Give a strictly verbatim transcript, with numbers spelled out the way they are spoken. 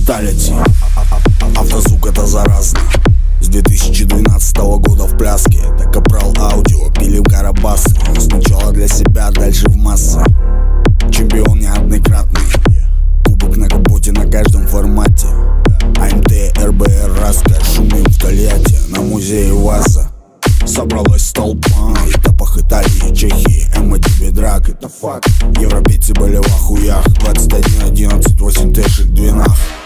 фаталити. Автозвук это заразно. С две тысячи двенадцатого года в пляске. Это Капрал Аудио, пилим карабасы. Сначала для себя, дальше в массы. Чемпион неоднократный. Кубок на капоте на каждом формате. АМТ, РБР, Раска, шумим в Тольятти. На музее ВАЗа собралась толпа. В этапах Италии, Чехии, Эмма драк, это факт. Европейцы были в охуях. Двадцать один одиннадцать, восемь тэшек, двенах.